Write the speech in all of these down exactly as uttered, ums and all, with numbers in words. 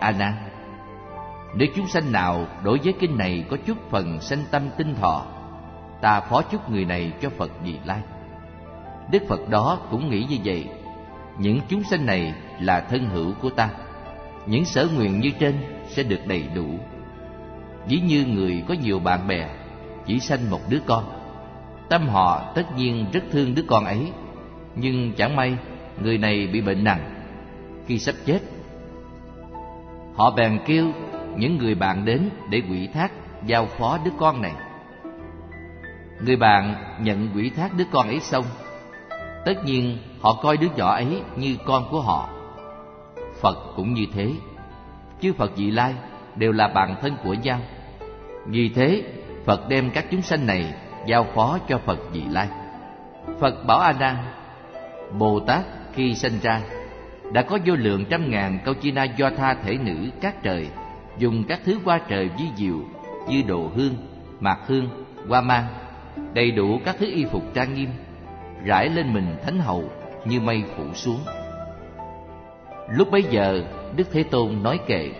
A Nan, nếu chúng sanh nào đối với kinh này có chút phần sanh tâm tinh thọ, ta phó chúc người này cho Phật Vị Lai. Đức Phật đó cũng nghĩ như vậy. Những chúng sanh này là thân hữu của ta, những sở nguyện như trên sẽ được đầy đủ. Ví như người có nhiều bạn bè, chỉ sanh một đứa con, tâm họ tất nhiên rất thương đứa con ấy. Nhưng chẳng may người này bị bệnh nặng, khi sắp chết, họ bèn kêu những người bạn đến để ủy thác giao phó đứa con này. Người bạn nhận ủy thác đứa con ấy xong, tất nhiên họ coi đứa nhỏ ấy như con của họ. Phật cũng như thế, chư Phật Vị Lai đều là bạn thân của nhau. Vì thế Phật đem các chúng sanh này giao phó cho Phật Vị Lai. Phật bảo A Nan, Bồ Tát khi sanh ra đã có vô lượng trăm ngàn câu chi na do tha thể nữ các trời, dùng các thứ hoa trời vi diệu như đồ hương, mạc hương, hoa mang, đầy đủ các thứ y phục trang nghiêm, rải lên mình thánh hậu như mây phủ xuống. Lúc bấy giờ Đức Thế Tôn nói kệ: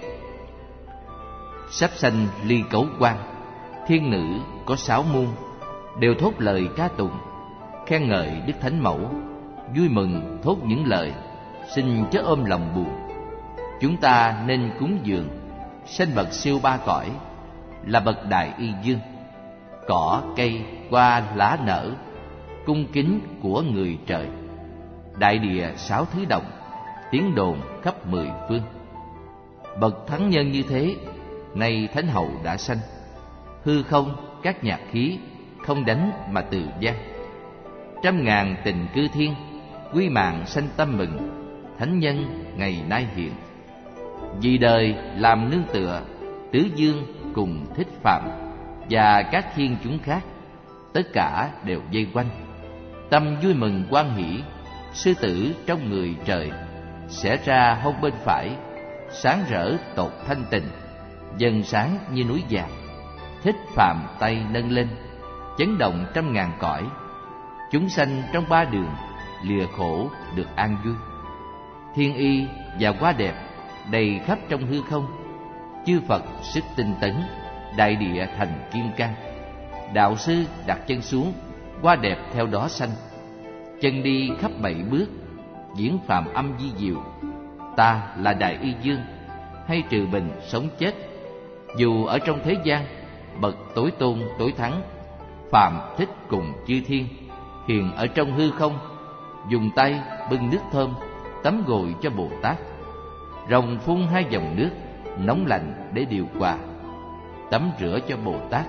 sắp sanh ly cấu quan, thiên nữ có sáu muôn, đều thốt lời ca tụng, khen ngợi Đức Thánh Mẫu, vui mừng thốt những lời, xin chớ ôm lòng buồn. Chúng ta nên cúng dường sanh bậc siêu ba cõi, là bậc đại y dương, cỏ cây hoa lá nở, cung kính của người trời, đại địa sáu thứ động, tiếng đồn khắp mười phương. Bậc thắng nhân như thế, nay Thánh Hậu đã sanh, hư không các nhạc khí không đánh mà từ gian. Trăm ngàn tình cư thiên, quy mạng sanh tâm mừng, thánh nhân ngày nay hiện. Vì đời làm nương tựa, tứ dương cùng thích phạm, và các thiên chúng khác, tất cả đều vây quanh. Tâm vui mừng hoan hỷ, sư tử trong người trời, xẻ ra hông bên phải, sáng rỡ tột thanh tình, dần sáng như núi vàng. Thích phạm tay nâng lên, chấn động trăm ngàn cõi. Chúng sanh trong ba đường, lìa khổ được an vui. Thiên y và hoa đẹp đầy khắp trong hư không. Chư Phật sức tinh tấn, đại địa thành kim cang. Đạo sư đặt chân xuống, hoa đẹp theo đó sanh. Chân đi khắp bảy bước, diễn phạm âm di diệu. Ta là đại y dương, hay trừ bình sống chết. Dù ở trong thế gian, bậc tối tôn tối thắng, phạm thích cùng chư thiên, hiện ở trong hư không, dùng tay bưng nước thơm tắm gội cho Bồ Tát. Rồng phun hai dòng nước nóng lạnh để điều hòa, tắm rửa cho Bồ Tát.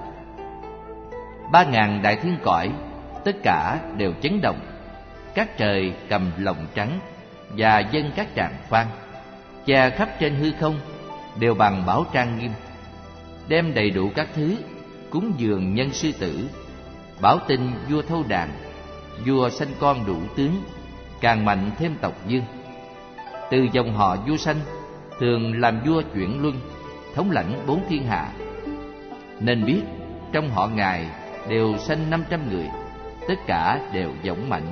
Ba ngàn đại thiên cõi tất cả đều chấn động. Các trời cầm lồng trắng và dâng các tràng phan, che khắp trên hư không, đều bằng bảo trang nghiêm, đem đầy đủ các thứ cúng dường nhân sư tử. Bảo tin vua Thâu Đàn, vua sanh con đủ tướng, càng mạnh thêm tộc dương. Từ dòng họ vua sanh, thường làm vua chuyển luân, thống lãnh bốn thiên hạ. Nên biết trong họ Ngài đều sanh năm trăm người, tất cả đều dũng mạnh,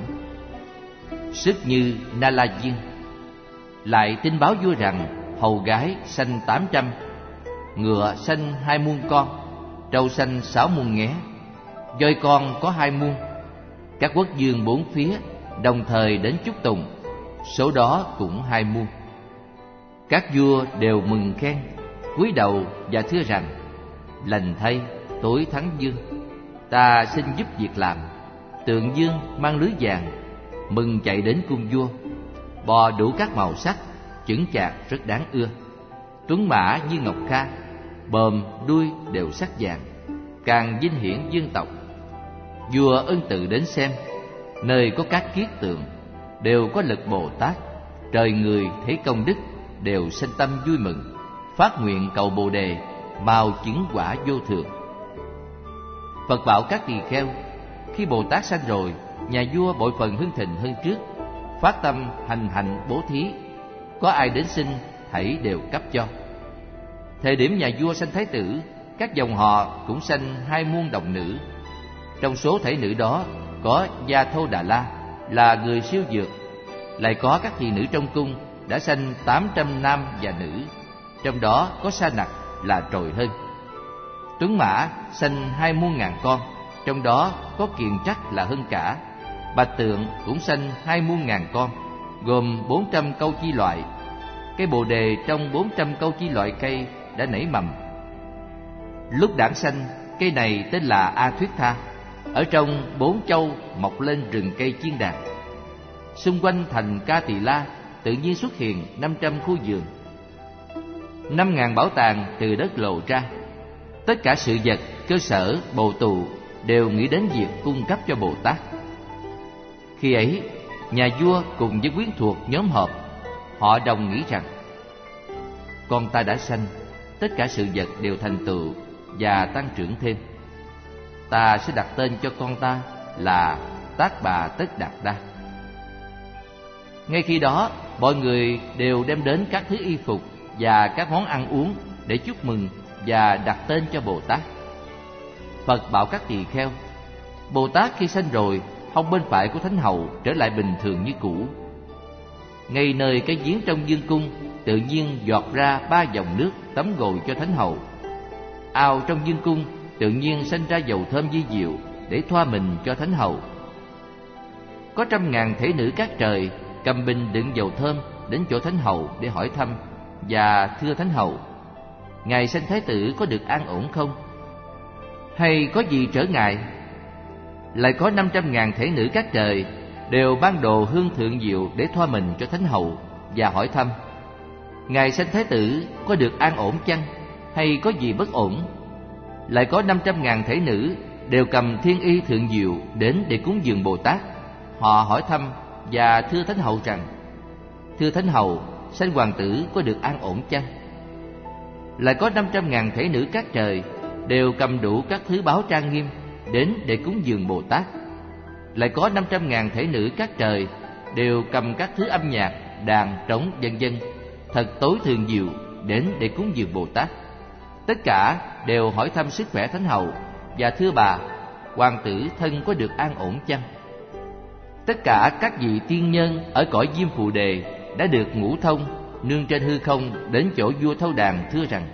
sức như Na La Diên. Lại tin báo vua rằng hầu gái sanh tám trăm, ngựa sanh hai muôn con, trâu sanh sáu muôn nghé, voi con có hai muôn. Các quốc vương bốn phía đồng thời đến chúc tùng, số đó cũng hai muôn. Các vua đều mừng khen, cúi đầu và thưa rằng: lành thay tối thắng dương, ta xin giúp việc làm. Tượng dương mang lưới vàng, mừng chạy đến cung vua. Bò đủ các màu sắc, chững chạc rất đáng ưa. Tuấn mã như ngọc kha, bờm đuôi đều sắc vàng, càng vinh hiển dương tộc. Vua ân tự đến xem, nơi có các kiết tượng đều có lực Bồ Tát. Trời người thấy công đức đều sanh tâm vui mừng, phát nguyện cầu Bồ đề, mau chứng quả vô thường. Phật bảo các tỳ kheo, khi Bồ Tát sanh rồi, nhà vua bội phần hưng thịnh hơn trước, phát tâm hành hạnh bố thí, có ai đến xin thảy đều cấp cho. Thời điểm nhà vua sanh thái tử, các dòng họ cũng sanh hai muôn đồng nữ. Trong số thảy nữ đó có Gia Thô Đà La là người siêu dược, lại có các thị nữ trong cung đã sanh tám trăm nam và nữ. trong đó có Sa Nặc là trội hơn. Tuấn Mã sanh hai muôn ngàn con, trong đó có Kiền Trắc là hơn cả. Bạch Tượng cũng sanh hai muôn ngàn con, gồm bốn trăm câu chi loại. Cây bồ đề trong bốn trăm câu chi loại cây đã nảy mầm. Lúc đản sanh, cây này tên là A Thuyết Tha. Ở trong bốn châu mọc lên rừng cây chiên đàn. Xung quanh thành Ca Tỳ La tự nhiên xuất hiện năm trăm khu vườn. Năm ngàn bảo tàng từ đất lộ ra. Tất cả sự vật, cơ sở, bồ tù đều nghĩ đến việc cung cấp cho Bồ Tát. Khi ấy, nhà vua cùng với quyến thuộc nhóm họp. Họ đồng nghĩ rằng con ta đã sanh, tất cả sự vật đều thành tựu và tăng trưởng thêm. Ta sẽ đặt tên cho con ta là Tác Bà Tất Đạt Đa. Ngay khi đó, mọi người đều đem đến các thứ y phục và các món ăn uống để chúc mừng và đặt tên cho Bồ Tát. Phật bảo các tỳ kheo: Bồ Tát khi sanh rồi, hông bên phải của Thánh Hậu trở lại bình thường như cũ. Ngay nơi cái giếng trong dương cung, tự nhiên giọt ra ba dòng nước tắm gội cho Thánh Hậu. Ao trong dương cung tự nhiên sanh ra dầu thơm vi diệu để thoa mình cho Thánh Hậu. Có trăm ngàn thể nữ các trời cầm bình đựng dầu thơm đến chỗ Thánh Hậu để hỏi thăm và thưa Thánh Hậu: Ngài sanh Thái tử có được an ổn không? Hay có gì trở ngại? Lại có năm trăm ngàn thể nữ các trời đều ban đồ hương thượng diệu để thoa mình cho Thánh Hậu và hỏi thăm: Ngài sanh Thái tử có được an ổn chăng? Hay có gì bất ổn? Lại có năm trăm ngàn thể nữ đều cầm thiên y thượng diệu đến để cúng dường Bồ Tát. Họ hỏi thăm và thưa Thánh Hậu rằng: Thưa Thánh Hậu, sanh hoàng tử có được an ổn chăng? Lại có năm trăm ngàn thể nữ các trời đều cầm đủ các thứ báo trang nghiêm đến để cúng dường Bồ Tát. Lại có năm trăm ngàn thể nữ các trời đều cầm các thứ âm nhạc, đàn, trống, vân vân thật tối thường diệu đến để cúng dường Bồ Tát. Tất cả đều hỏi thăm sức khỏe Thánh Hậu và thưa bà: Hoàng tử thân có được an ổn chăng? Tất cả các vị tiên nhân ở cõi Diêm Phù Đề đã được ngũ thông nương trên hư không đến chỗ vua Thâu Đàn thưa rằng: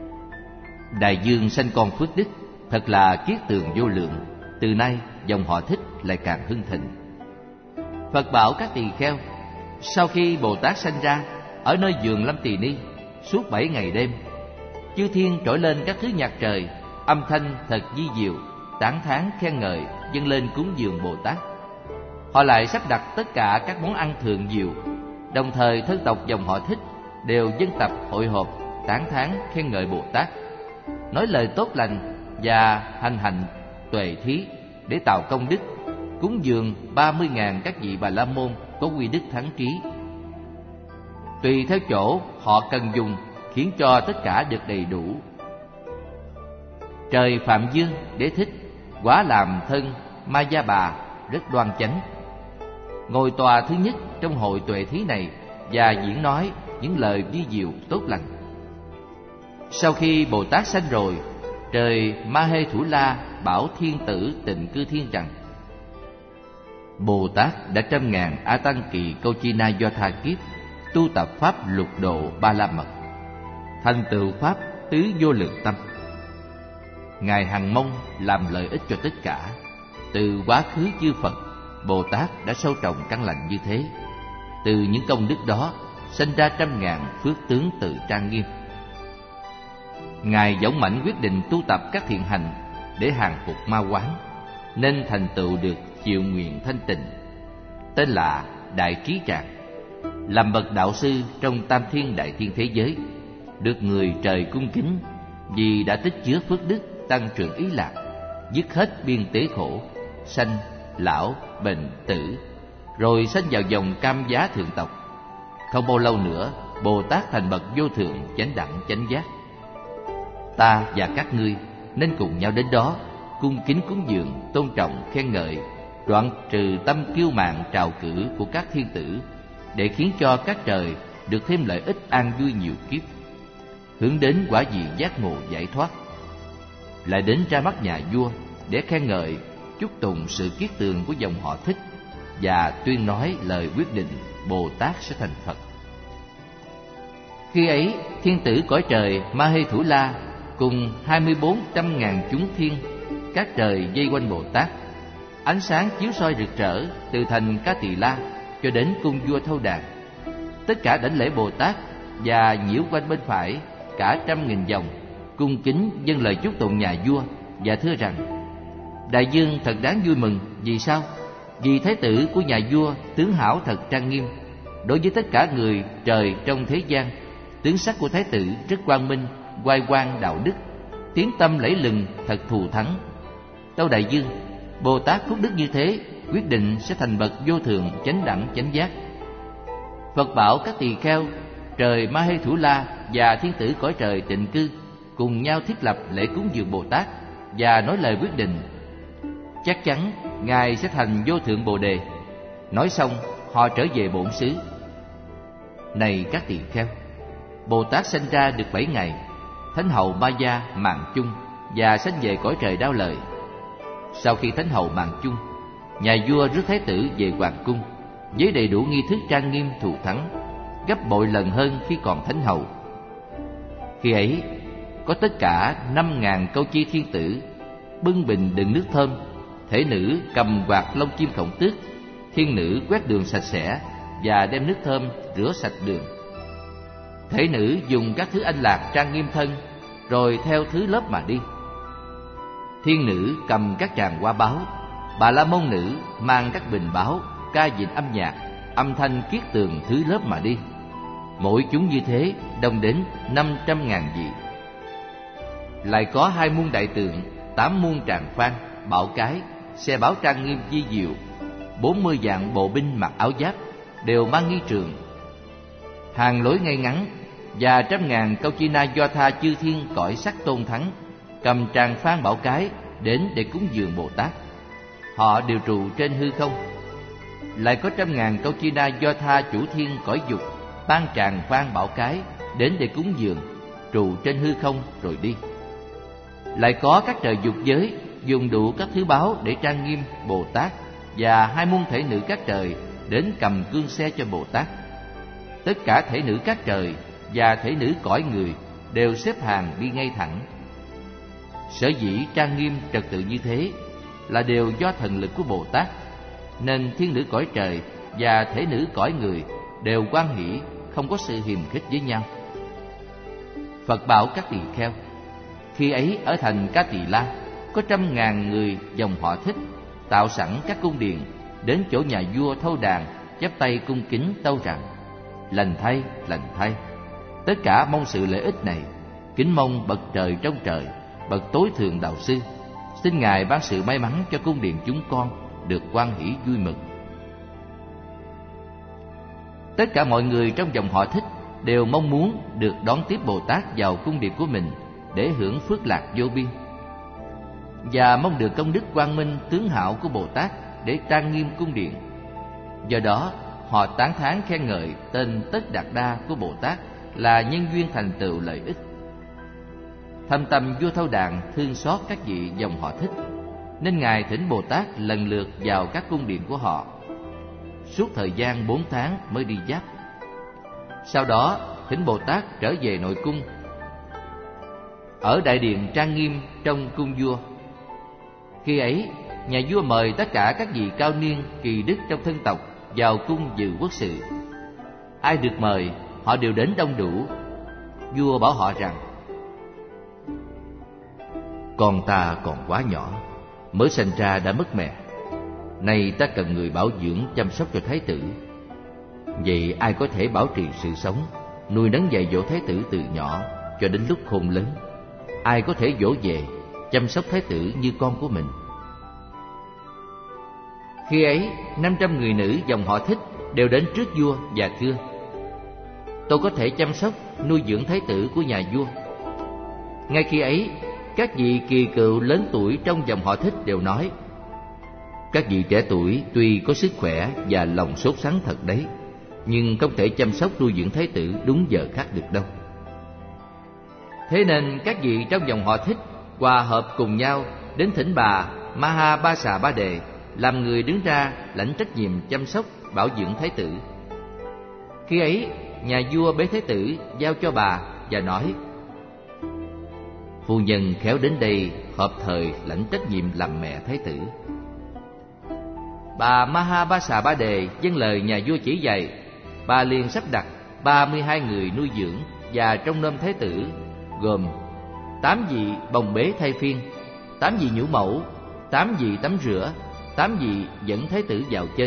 Đại dương sanh con phước đức, thật là kiết tường vô lượng. Từ nay dòng họ Thích lại càng hưng thịnh. Phật bảo các tỳ kheo: Sau khi Bồ Tát sanh ra, ở nơi vườn Lâm Tỳ Ni suốt bảy ngày đêm, chư thiên trỗi lên các thứ nhạc trời, âm thanh thật vi diệu, tán thán khen ngợi dâng lên cúng dường Bồ Tát. Họ lại sắp đặt tất cả các món ăn thượng diệu. Đồng thời thân tộc dòng họ Thích đều dân tập hội họp tán thán khen ngợi Bồ Tát, nói lời tốt lành và hành hạnh tuệ thí để tạo công đức, cúng dường ba mươi ngàn các vị Bà La Môn có quy đức thắng trí. Tùy theo chỗ họ cần dùng, khiến cho tất cả được đầy đủ. Trời Phạm Dương Đế Thích quá làm thân Ma Gia Bà rất đoan chánh, ngồi tòa thứ nhất trong hội tuệ thí này và diễn nói những lời vi diệu tốt lành. Sau khi Bồ Tát sanh rồi, trời Ma Hê Thủ La bảo thiên tử Tịnh Cư Thiên rằng: Bồ Tát đã trăm ngàn A Tăng Kỳ Câu Chi Na Do Tha Kiếp tu tập pháp lục độ ba la mật, thành tựu pháp tứ vô lượng tâm. Ngài hằng mong làm lợi ích cho tất cả. Từ quá khứ chư Phật, Bồ Tát đã sâu trồng căn lành như thế. Từ những công đức đó sinh ra trăm ngàn phước tướng tự trang nghiêm. Ngài dũng mãnh quyết định tu tập các thiện hành để hàng phục ma quán, nên thành tựu được chịu nguyện thanh tịnh, tên là Đại Trí Tràng, làm bậc đạo sư trong tam thiên đại thiên thế giới, được người trời cung kính vì đã tích chứa phước đức tăng trưởng ý lạc, dứt hết biên tế khổ, sanh, lão, bệnh, tử, rồi sanh vào dòng cam giá thượng tộc. Không bao lâu nữa, Bồ Tát thành bậc vô thượng chánh đẳng chánh giác. Ta và các ngươi nên cùng nhau đến đó, cung kính cúng dường, tôn trọng, khen ngợi, đoạn trừ tâm kiêu mạn trào cử của các thiên tử, để khiến cho các trời được thêm lợi ích an vui nhiều kiếp, hướng đến quả vị giác ngộ giải thoát. Lại đến ra mắt nhà vua để khen ngợi, chúc tụng sự kiết tường của dòng họ Thích và tuyên nói lời quyết định Bồ Tát sẽ thành Phật. Khi ấy, thiên tử cõi trời Ma-hê-thủ-la cùng hai mươi bốn trăm ngàn chúng thiên các trời vây quanh Bồ Tát. Ánh sáng chiếu soi rực rỡ từ thành Ca Tỳ La cho đến cung vua Thâu Đàn. Tất cả đảnh lễ Bồ Tát và nhiễu quanh bên phải cả trăm nghìn vòng, cung kính dâng lời chúc tụng nhà vua và thưa rằng: Đại vương thật đáng vui mừng. Vì sao? Vì thái tử của nhà vua tướng hảo thật trang nghiêm. Đối với tất cả người trời trong thế gian, tướng sắc của thái tử rất quang minh, oai quang đạo đức, tiếng tâm lẫy lừng thật thù thắng. Tâu đại vương, Bồ Tát phúc đức như thế quyết định sẽ thành bậc vô thượng chánh đẳng chánh giác. Phật bảo các tỳ kheo trời Ma-hê-thủ-la và thiên tử cõi trời Tịnh Cư cùng nhau thiết lập lễ cúng dường Bồ Tát và nói lời quyết định: chắc chắn ngài sẽ thành vô thượng Bồ Đề. Nói xong, họ trở về bổn xứ. Này các tỳ kheo, Bồ Tát sanh ra được bảy ngày, Thánh hậu Ma Gia mạng chung và sanh về cõi trời Đao Lợi. Sau khi Thánh hậu mạng chung, nhà vua rước thái tử về hoàng cung với đầy đủ nghi thức trang nghiêm thù thắng, gấp bội lần hơn khi còn Thánh hậu. Khi ấy, có tất cả năm ngàn câu chi thiên tử bưng bình đựng nước thơm, thể nữ cầm quạt lông chim khổng tước, thiên nữ quét đường sạch sẽ và đem nước thơm rửa sạch đường. Thể nữ dùng các thứ anh lạc trang nghiêm thân, rồi theo thứ lớp mà đi. Thiên nữ cầm các tràng hoa báo, Bà la môn nữ mang các bình báo, ca dịnh âm nhạc, âm thanh kiết tường thứ lớp mà đi. Mỗi chúng như thế đông đến năm trăm ngàn vị. Lại có hai muôn đại tượng, tám muôn tràng phan, bảo cái, xe báo trang nghiêm chi diệu, bốn mươi vạn bộ binh mặc áo giáp, đều mang nghi trường. Hàng lối ngay ngắn và trăm ngàn câu chi na do tha chư thiên cõi sắc tôn thắng, cầm tràng phan bảo cái đến để cúng dường Bồ Tát. Họ đều trụ trên hư không. Lại có trăm ngàn câu chi na do tha chủ thiên cõi dục, ban tràng phan bảo cái đến để cúng dường, trụ trên hư không rồi đi. Lại có các trời dục giới dùng đủ các thứ báo để trang nghiêm Bồ Tát, và hai muôn thể nữ các trời đến cầm cương xe cho Bồ Tát. Tất cả thể nữ các trời và thể nữ cõi người đều xếp hàng đi ngay thẳng. Sở dĩ trang nghiêm trật tự như thế là đều do thần lực của Bồ Tát, nên thiên nữ cõi trời và thể nữ cõi người đều hoan hỷ, không có sự hiềm khích với nhau. Phật bảo các tỳ kheo, khi ấy ở thành Ca Tỳ La có trăm ngàn người dòng họ Thích tạo sẵn các cung điện, đến chỗ nhà vua Thâu Đàn chắp tay cung kính tâu rằng: lành thay, lành thay. Tất cả mong sự lợi ích này, kính mong bậc trời trong trời, bậc tối thượng đạo sư, xin ngài ban sự may mắn cho cung điện chúng con được hoan hỷ vui mừng. Tất cả mọi người trong dòng họ Thích đều mong muốn được đón tiếp Bồ Tát vào cung điện của mình để hưởng phước lạc vô biên, và mong được công đức quang minh tướng hảo của Bồ Tát để trang nghiêm cung điện. Do đó, họ tán thán khen ngợi tên Tất Đạt Đa của Bồ Tát là nhân duyên thành tựu lợi ích. Thâm tâm vua Thâu Đàn thương xót các vị dòng họ Thích, nên ngài thỉnh Bồ Tát lần lượt vào các cung điện của họ. Suốt thời gian bốn tháng mới đi giáp. Sau đó thỉnh Bồ Tát trở về nội cung, ở đại điện trang nghiêm trong cung vua. Khi ấy, nhà vua mời tất cả các vị cao niên kỳ đức trong thân tộc vào cung dự quốc sự. Ai được mời, họ đều đến đông đủ. Vua bảo họ rằng: con ta còn quá nhỏ, mới sinh ra đã mất mẹ. Nay ta cần người bảo dưỡng chăm sóc cho thái tử. Vậy ai có thể bảo trì sự sống, nuôi nấng dạy dỗ thái tử từ nhỏ cho đến lúc khôn lớn? Ai có thể dỗ về, chăm sóc thái tử như con của mình? Khi ấy, năm trăm người nữ dòng họ Thích đều đến trước vua và thưa: tôi có thể chăm sóc, nuôi dưỡng thái tử của nhà vua. Ngay khi ấy, các vị kỳ cựu lớn tuổi trong dòng họ Thích đều nói: các vị trẻ tuổi tuy có sức khỏe và lòng sốt sắng thật đấy, nhưng không thể chăm sóc nuôi dưỡng thái tử đúng giờ khắc được đâu. Thế nên các vị trong dòng họ Thích hòa hợp cùng nhau đến thỉnh bà Maha Ba Xà Ba Đề làm người đứng ra lãnh trách nhiệm chăm sóc bảo dưỡng thái tử. Khi ấy, nhà vua bế Thái tử giao cho bà và nói: phu nhân khéo đến đây hợp thời lãnh trách nhiệm làm mẹ Thái tử. Bà Mahabasa Ba Đề vâng lời nhà vua chỉ dạy. Bà liền sắp đặt ba mươi hai người nuôi dưỡng và trông nom Thái tử, gồm tám vị bồng bế thay phiên, tám vị nhũ mẫu, tám vị tắm rửa, tám vị dẫn Thái tử vào chơi.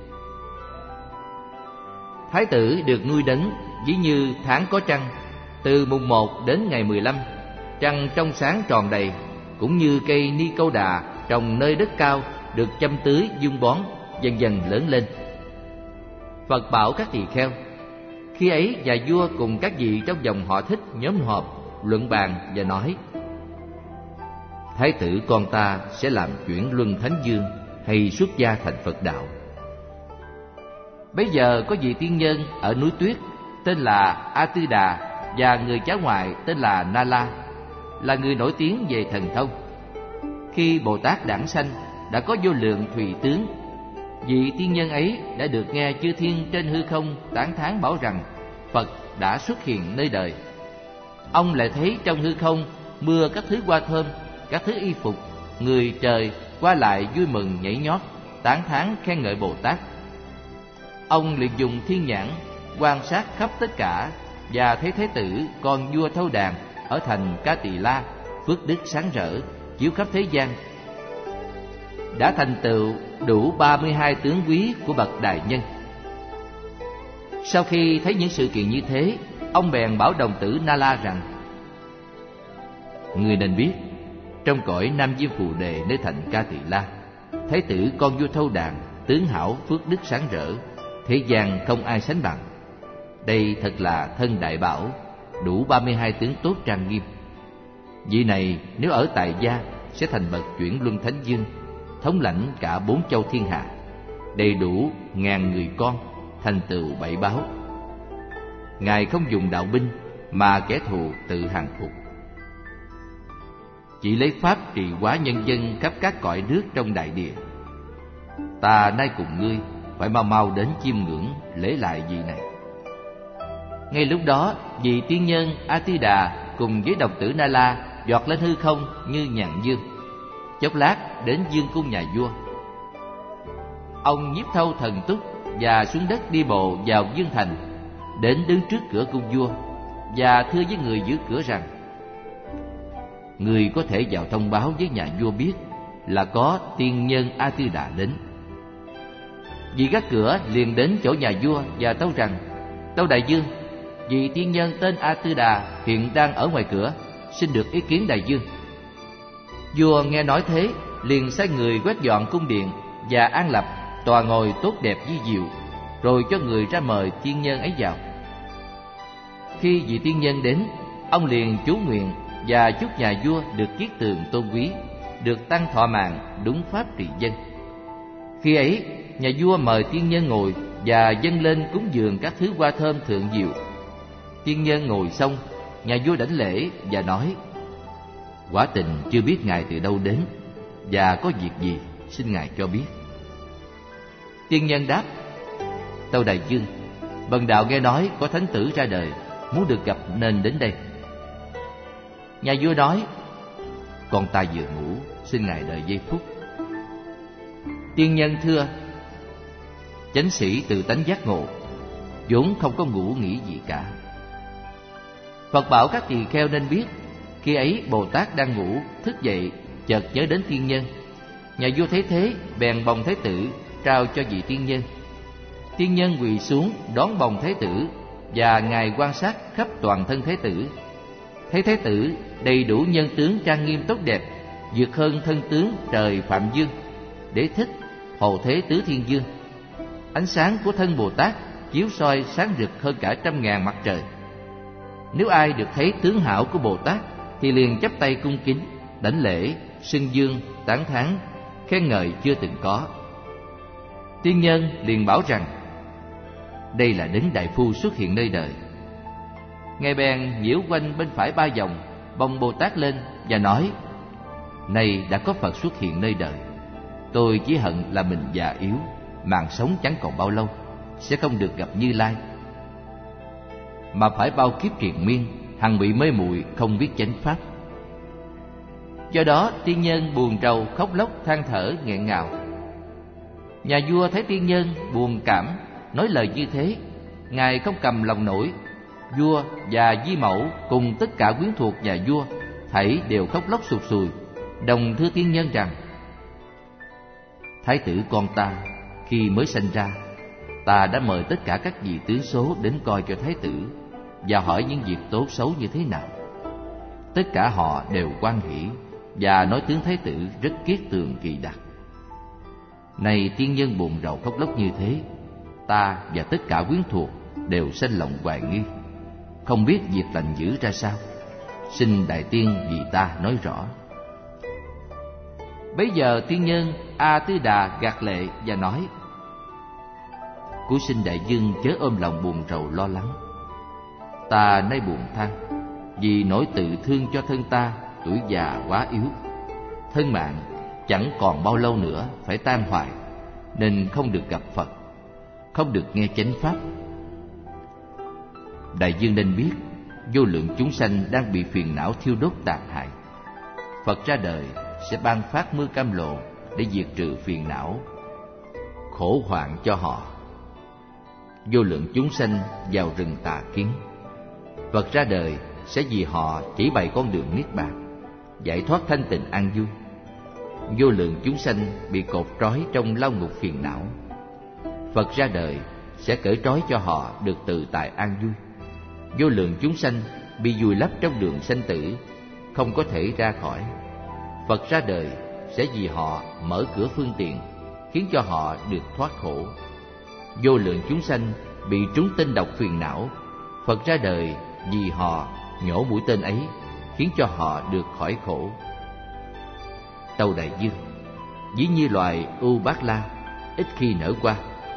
Thái tử được nuôi nấng ví như tháng có trăng, từ mùng một đến ngày mười lăm, trăng trong sáng tròn đầy, cũng như cây ni câu đà trồng nơi đất cao được chăm tưới dung bón, dần dần lớn lên. Phật bảo các tỳ kheo. Khi ấy nhà vua cùng các vị trong dòng họ Thích nhóm họp luận bàn và nói: Thái tử con ta sẽ làm chuyển luân thánh dương hay xuất gia thành Phật đạo. Bấy giờ có vị tiên nhân ở núi Tuyết tên là A Tư Đà và người cháu ngoại tên là Nala, là người nổi tiếng về thần thông. Khi Bồ Tát đản sanh đã có vô lượng thùy tướng. Vị tiên nhân ấy đã được nghe chư thiên trên hư không tán thán bảo rằng Phật đã xuất hiện nơi đời. Ông lại thấy trong hư không mưa các thứ hoa thơm, các thứ y phục, người trời qua lại vui mừng nhảy nhót, tán thán khen ngợi Bồ Tát. Ông liền dùng thiên nhãn quan sát khắp tất cả và thấy Thái tử con vua Thâu Đàn ở thành Ca Tỳ La phước đức sáng rỡ chiếu khắp thế gian, đã thành tựu đủ ba mươi hai tướng quý của bậc đại nhân. Sau khi thấy những sự kiện như thế, ông bèn bảo đồng tử Nala rằng: người nên biết, trong cõi Nam Diêm Phù Đề nơi thành Ca Tỳ La, Thái tử con vua Thâu Đàn tướng hảo phước đức sáng rỡ, thế gian không ai sánh bằng. Đây thật là thân đại bảo, đủ ba mươi hai tướng tốt trang nghiêm. Vị này nếu ở tại gia sẽ thành bậc chuyển luân thánh dương, thống lãnh cả bốn châu thiên hạ, đầy đủ ngàn người con, thành tựu bảy báo. Ngài không dùng đạo binh mà kẻ thù tự hàng phục, chỉ lấy pháp trì hóa nhân dân khắp các cõi nước trong đại địa. Ta nay cùng ngươi phải mau mau đến chiêm ngưỡng lễ lại vị này. Ngay lúc đó, vị tiên nhân A Ti Đà cùng với đồng tử Nala giọt lên hư không như nhạn dương, chốc lát đến dương cung nhà vua. Ông Nhiếp Thâu thần túc và xuống đất đi bộ vào dương thành, đến đứng trước cửa cung vua và thưa với người giữ cửa rằng: người có thể vào thông báo với nhà vua biết là có tiên nhân A Tư Đà đến. Vị gác cửa liền đến chỗ nhà vua và tâu rằng: Tâu đại vương, vị tiên nhân tên A Tư Đà hiện đang ở ngoài cửa, xin được ý kiến đại vương. Vua nghe nói thế, liền sai người quét dọn cung điện và an lập tòa ngồi tốt đẹp vi diệu, rồi cho người ra mời tiên nhân ấy vào. Khi vị tiên nhân đến, ông liền chú nguyện và chúc nhà vua được kiết tường tôn quý, được tăng thọ mạng đúng pháp trị dân. Khi ấy, nhà vua mời tiên nhân ngồi và dâng lên cúng dường các thứ hoa thơm thượng diệu. Tiên nhân ngồi xong, nhà vua đảnh lễ và nói: quả tình chưa biết ngài từ đâu đến và có việc gì, xin ngài cho biết. Tiên nhân đáp: tâu đại vương, bần đạo nghe nói có thánh tử ra đời, muốn được gặp nên đến đây. Nhà vua nói: con ta vừa ngủ, xin ngài đợi giây phút. Tiên nhân thưa: chánh sĩ tự tánh giác ngộ, vốn không có ngủ nghỉ gì cả. Phật bảo các tỳ kheo nên biết, khi ấy Bồ Tát đang ngủ, thức dậy chợt nhớ đến tiên nhân. Nhà vua thấy thế, bèn bồng thái tử trao cho vị tiên nhân. Tiên nhân quỳ xuống đón bồng thái tử, và ngài quan sát khắp toàn thân thái tử. Thấy thái tử đầy đủ nhân tướng trang nghiêm tốt đẹp, vượt hơn thân tướng trời Phạm Dương, Đế Thích, Hồ Thế Tứ Thiên Dương. Ánh sáng của thân Bồ Tát chiếu soi sáng rực hơn cả trăm ngàn mặt trời. Nếu ai được thấy tướng hảo của Bồ Tát thì liền chắp tay cung kính, đảnh lễ, xưng dương, tán thán, khen ngợi chưa từng có. Tiên nhân liền bảo rằng: đây là đấng đại phu xuất hiện nơi đời. Ngài bèn nhiễu quanh bên phải ba vòng, bồng Bồ Tát lên và nói: nay đã có Phật xuất hiện nơi đời, tôi chỉ hận là mình già yếu, mạng sống chẳng còn bao lâu, sẽ không được gặp Như Lai. mà phải bao kiếp triền miên hằng bị mê muội không biết chánh pháp. Do đó tiên nhân buồn rầu khóc lóc than thở nghẹn ngào. Nhà vua thấy tiên nhân buồn cảm nói lời như thế, ngài không cầm lòng nổi. Vua và di mẫu cùng tất cả quyến thuộc nhà vua thảy đều khóc lóc sụt sùi, đồng thưa tiên nhân rằng: Thái tử con ta khi mới sinh ra, ta đã mời tất cả các vị tướng số đến coi cho thái tử và hỏi những việc tốt xấu như thế nào. Tất cả họ đều hoan hỉ và nói tướng thái tử rất kiết tường kỳ đặc. Này tiên nhân buồn rầu khóc lóc như thế, ta và tất cả quyến thuộc đều sanh lòng hoài nghi, không biết việc lành dữ ra sao. Xin đại tiên vì ta nói rõ. Bấy giờ tiên nhân A Tư Đà gạt lệ và nói: Cúi xin đại vương chớ ôm lòng buồn rầu lo lắng. Ta nay buồn than vì nỗi tự thương cho thân ta tuổi già quá yếu, thân mạng chẳng còn bao lâu nữa phải tan hoại, nên không được gặp Phật, không được nghe chánh pháp. Đại vương nên biết vô lượng chúng sanh đang bị phiền não thiêu đốt tàn hại. Phật ra đời sẽ ban phát mưa cam lộ để diệt trừ phiền não, khổ hoạn cho họ. Vô lượng chúng sanh vào rừng tà kiến, Phật ra đời sẽ vì họ chỉ bày con đường niết bàn, giải thoát thanh tịnh an vui. Vô lượng chúng sanh bị cột trói trong lao ngục phiền não, Phật ra đời sẽ cởi trói cho họ được tự tại an vui. Vô lượng chúng sanh bị vùi lấp trong đường sanh tử, không có thể ra khỏi, Phật ra đời sẽ vì họ mở cửa phương tiện, khiến cho họ được thoát khổ. Vô lượng chúng sanh bị trúng tên độc phiền não, Phật ra đời vì họ nhổ mũi tên ấy, khiến cho họ được khỏi khổ. Tâu đại vương, ví như loài ưu bát la ít khi nở hoa.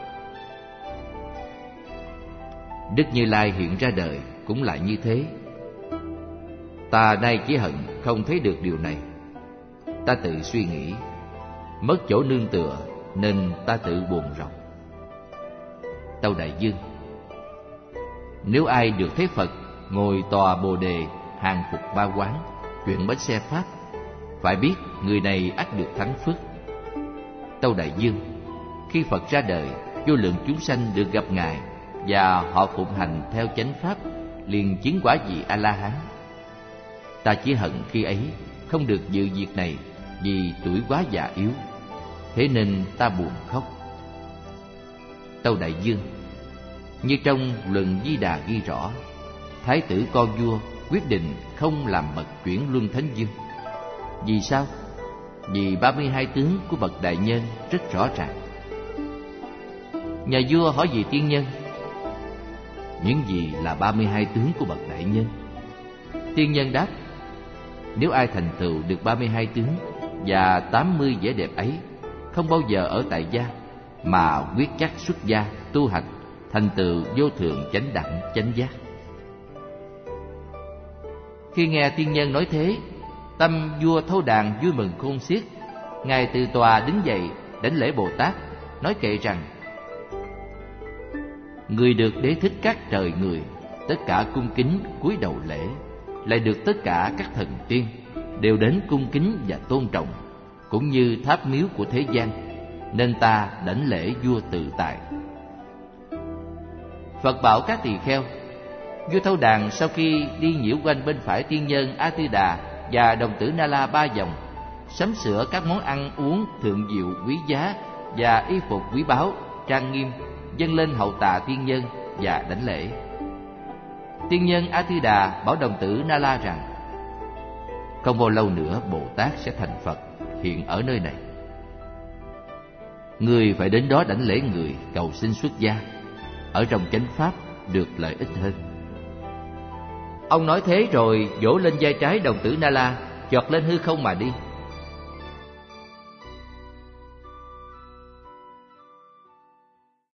Đức Như Lai hiện ra đời cũng lại như thế. Ta nay chỉ hận không thấy được điều này. Ta tự suy nghĩ, mất chỗ nương tựa nên ta tự buồn rầu. Tâu đại vương, nếu ai được thấy Phật ngồi tòa Bồ đề, hàng phục ba quán, chuyển bánh xe pháp, phải biết người này ắt được thắng phước. Tâu đại vương, khi Phật ra đời, vô lượng chúng sanh được gặp ngài và họ phụng hành theo chánh pháp, liền chứng quả vị A La Hán. Ta chỉ hận khi ấy không được dự việc này vì tuổi quá già yếu, thế nên ta buồn khóc. Tâu đại vương, như trong Luận Di Đà ghi rõ, thái tử con vua quyết định không làm bậc chuyển luân thánh vương. Vì sao? Vì ba mươi hai tướng của bậc đại nhân rất rõ ràng. Nhà vua hỏi vị tiên nhân: những gì là ba mươi hai tướng của bậc đại nhân? Tiên nhân đáp: nếu ai thành tựu được ba mươi hai tướng và tám mươi vẻ đẹp ấy, không bao giờ ở tại gia, mà quyết chắc xuất gia tu hành, thành tựu vô thượng chánh đẳng chánh giác. Khi nghe tiên nhân nói thế, tâm vua Thâu Đàn vui mừng khôn xiết. Ngài từ tòa đứng dậy đảnh lễ Bồ Tát, nói kệ rằng: người được đế thích các trời người, tất cả cung kính cúi đầu lễ, lại được tất cả các thần tiên đều đến cung kính và tôn trọng, cũng như tháp miếu của thế gian, nên ta đảnh lễ vua tự tại. Phật bảo các tỳ kheo: vua Thâu Đàn sau khi đi nhiễu quanh bên phải tiên nhân A Tư Đà và đồng tử Na La ba vòng, sắm sửa các món ăn uống thượng diệu quý giá và y phục quý báu trang nghiêm, dâng lên hậu tạ tiên nhân và đảnh lễ. Tiên nhân A Tư Đà bảo đồng tử Na La rằng: không bao lâu nữa Bồ Tát sẽ thành Phật hiện ở nơi này. Người phải đến đó đảnh lễ người cầu xin xuất gia, ở trong chánh pháp được lợi ích hơn. Ông nói thế rồi vỗ lên vai trái đồng tử Na La, chọt lên hư không mà đi.